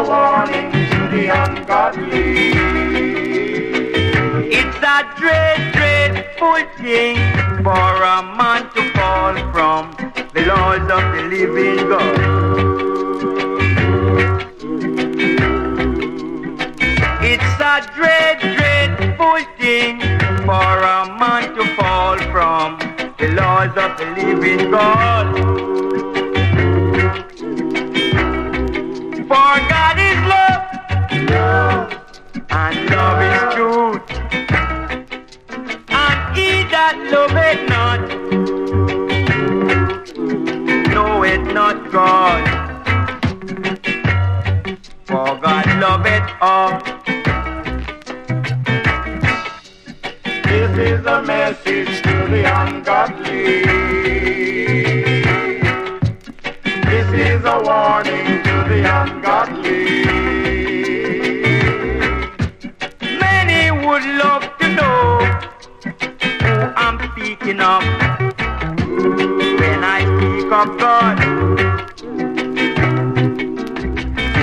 warning to the ungodly. It's a dreadful thing for a man to fall from the laws of the living God. It's a dreadful thing for a man to fall from the laws of the living God. For God is love, and love is truth. And he that loveth not, knoweth not God. For God loveth all. This is a message to the ungodly. This is a warning to the ungodly. Many would love to know who I'm speaking of when I speak of God.